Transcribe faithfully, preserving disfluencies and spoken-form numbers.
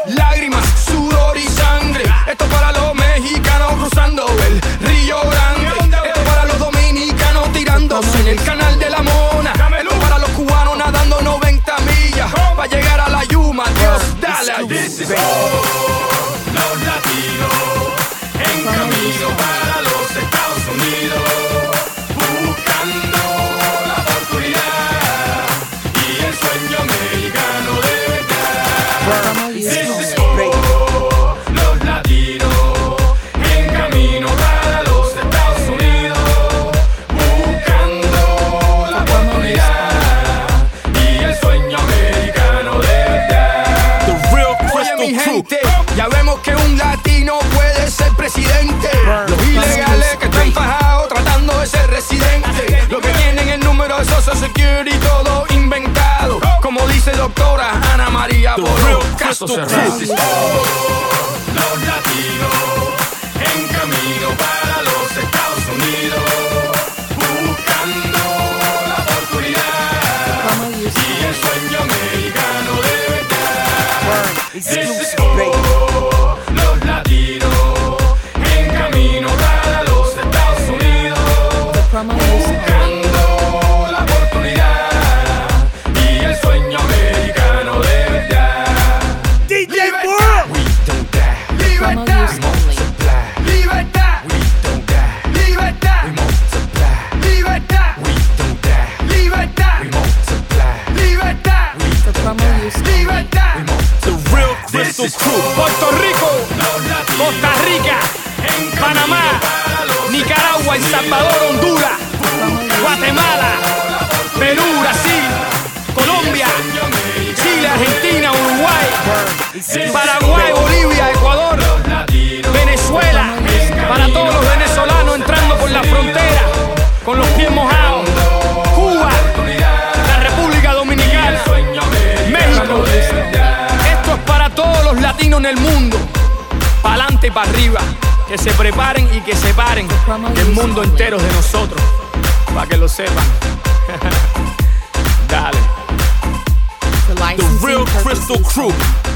lágrimas, sudor y sangre. Esto para los mexicanos cruzando el Río Grande. Esto para los dominicanos tirándose en el canal de la Mona. Esto para los cubanos nadando noventa millas para llegar a la Yuma. Dios, dale a This is for los latinos en camino para los Estados Unidos, buscando la oportunidad y el sueño americano de verdad. This is for los latinos en camino para los Estados Unidos, buscando la oportunidad y el sueño americano de verdad. The real Oye, Crystal mi Crew. gente, ya vemos que un latino puede ser presidente. Los ilegales que están fajados tratando de ser residentes, los que tienen el número de Social Security todo inventado, como dice doctora Ana María Boro, caso cerrado. This is for los latinos en camino para los Estados Unidos, buscando la oportunidad y el sueño americano de verdad. This is for los latinos en camino para los Estados Unidos, buscando la oportunidad y el sueño americano de verdad. D J Libertad, We don't die, libertad, we multiply. libertad, We don't die, libertad, we multiply. libertad, We don't die, libertad, we multiply. libertad, We don't die, libertad. we multiply. The real This Crystal is Crew. Puerto Rico, los latinos Costa Rica, en camino Panamá, para los Nicaragua, El Salvador, Honduras, Guatemala, Perú, Brasil, Colombia, Chile, Argentina, Uruguay, Paraguay, Bolivia, Ecuador, Venezuela, para todos los venezolanos entrando por la frontera con los pies mojados, Cuba, la República Dominicana, México. Esto es para todos los latinos en el mundo, para adelante y para arriba, que se preparen y que se paren, que el mundo entero es de nosotros, para que lo sepan. Dale. The real Crystal Crew.